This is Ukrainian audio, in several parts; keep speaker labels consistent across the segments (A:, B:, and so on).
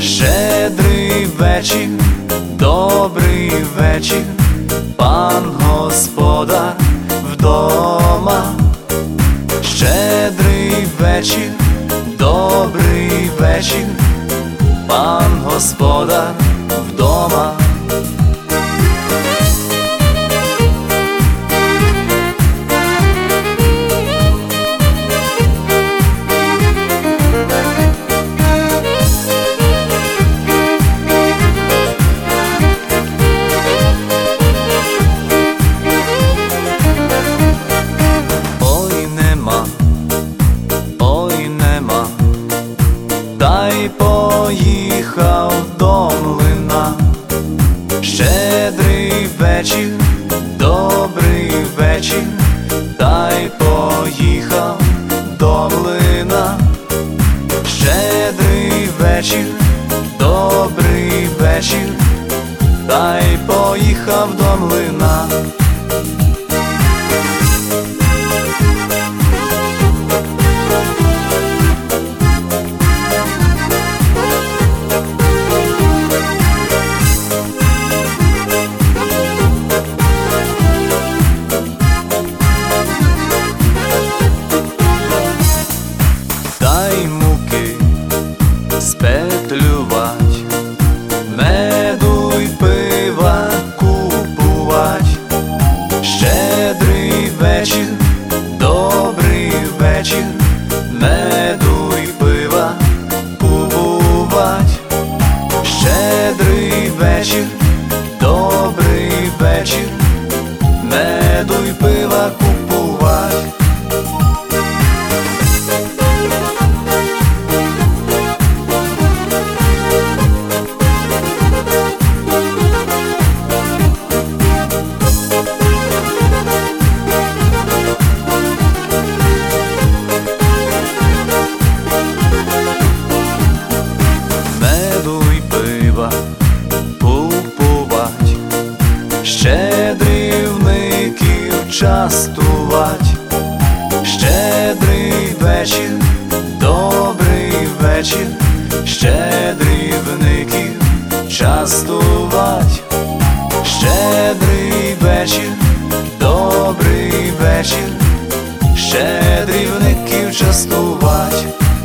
A: Щедрий вечір, добрий вечір, пан господар вдома. Щедрий вечір, добрий вечір, пан господар вдома. Та й поїхав до млина. Щедрий вечір, добрий вечір, та й поїхав до млина. Щедрий вечір, добрий вечір, та й поїхав до млина. Спетлювать, меду й пива купувать. Щедрий вечір, добрий вечір, меду й пива купувать. Щедрий вечір, добрий вечір, меду й пива купувать. Щедрівників частувать. Щедрий вечір, добрий вечір, щедрівників частувать. Щедрий вечір, добрий вечір, щедрівників частувать.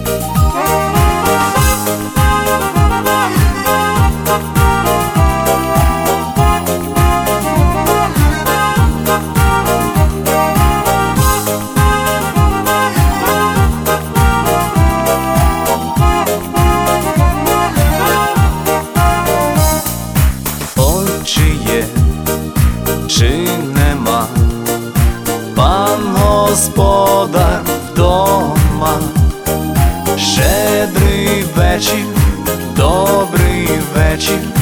A: Чи нема пан господар вдома? Щедрий вечір, добрий вечір,